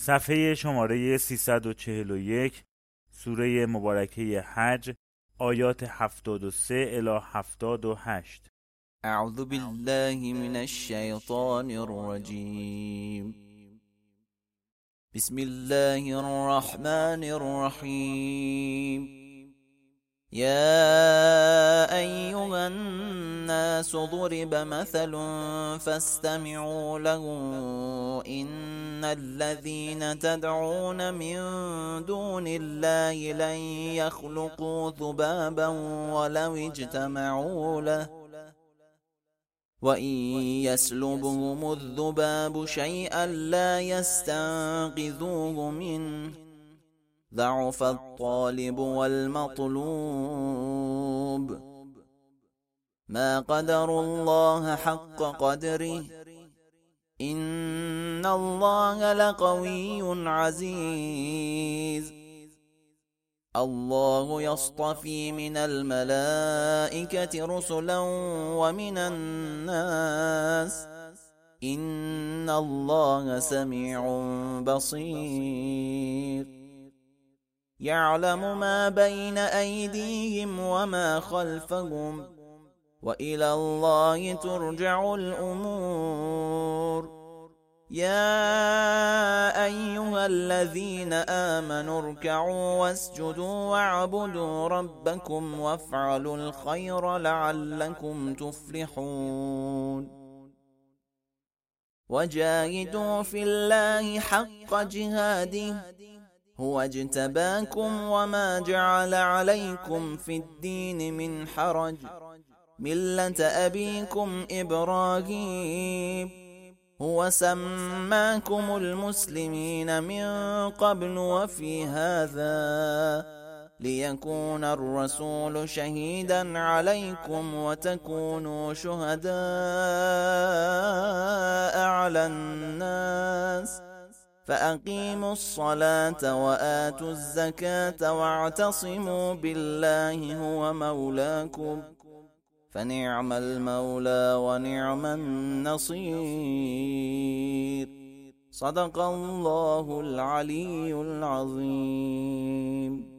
صفحه شماره 341 سوره مبارکه حج آیات 73 الی 78. اعوذ بالله من الشیطان الرجیم. بسم الله الرحمن الرحیم. يا أيها الناس ضرب مثل فاستمعوا له إن الذين تدعون من دون الله لن يخلقوا ذبابا ولو اجتمعوا له وإن يسلبهم الذباب شيئا لا يستنقذوه منه ضعف الطالب والمطلوب ما قدروا الله حق قدره إن الله لقوي عزيز. الله يصطفي من الملائكة رسلا ومن الناس إن الله سميع بصير. يعلم ما بين أيديهم وما خلفهم وإلى الله ترجع الأمور. يا أيها الذين آمنوا اركعوا واسجدوا واعبدوا ربكم وافعلوا الخير لعلكم تفلحون. وجاهدوا في الله حق جهاده هو اجتباكم وما جعل عليكم في الدين من حرج ملة أبيكم إبراهيم هو سماكم المسلمين من قبل وفي هذا ليكون الرسول شهيدا عليكم وتكونوا شهداء على الناس فأقيموا الصلاة وآتوا الزكاة واعتصموا بالله هو مولاكم فنعم المولى ونعم النصير. صدق الله العلي العظيم.